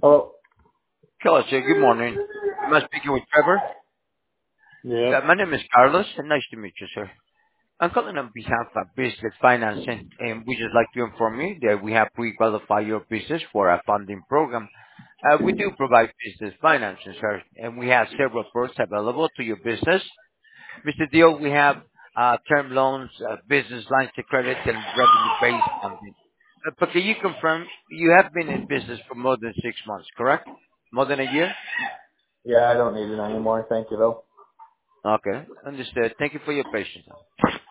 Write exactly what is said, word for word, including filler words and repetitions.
Oh, Hello, sir. Good morning. Am I speaking with Trevor? yeah. Uh, my name is Carlos, and nice to meet you, sir. I'm calling on behalf of Business Financing, and we just like to inform you that we have pre-qualified your business for a funding program. Uh, we do provide business financing, sir, and we have several products available to your business. Mister Deal, we have uh, term loans, uh, business lines of credit, and revenue-based funding. Uh, but can you confirm you have been in business for more than six months, correct? More than a year? Yeah, I don't need it anymore. Thank you, though. Okay, understood. Thank you for your patience.